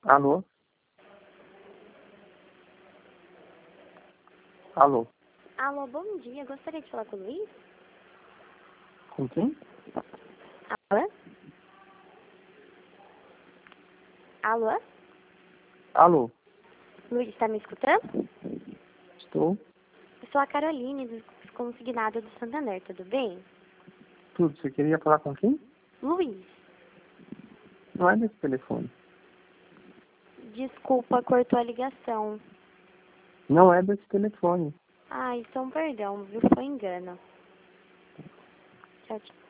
Alô? Alô? Alô, bom dia. Gostaria de falar com o Luiz? Com quem? Alô? Alô? Alô? Luiz, está me escutando? Estou? Eu sou a Caroline, consignada do Santander, tudo bem? Tudo. Você queria falar com quem? Luiz, Não é desse telefone. desculpa, cortou a ligação. Não é desse telefone. Ai, então perdão, viu? Foi engano. Tchau, tchau.